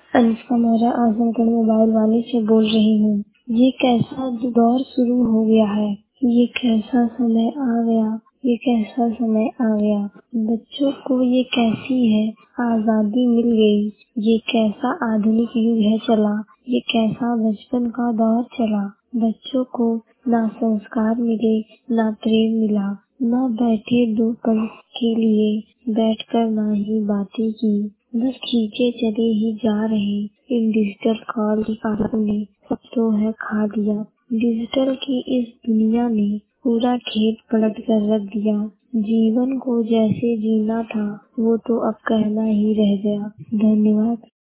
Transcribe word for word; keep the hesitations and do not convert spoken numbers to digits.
Anushka Mehra Azamgarh mobile वाले से बोल रही हूँ। ये कैसा दौर शुरू हो गया है। ये कैसा समय आ गया। ये कैसा समय आ गया। बच्चों को ये कैसी है आजादी मिल गई। ये कैसा आधुनिक युग है चला। ये कैसा बचपन का दौर चला। बच्चों को ना संस्कार मिले ना प्रेम मिला। ना बैठे दो पल के लिए बैठकर ना ही बातें की। बस खींचे चले ही जा रहे इन डिजिटल कॉल की आदतों ने सब तो है खा दिया। डिजिटल की इस दुनिया ने पूरा खेत पलट कर रख दिया। जीवन को जैसे जीना था वो तो अब कहना ही रह गया। धन्यवाद।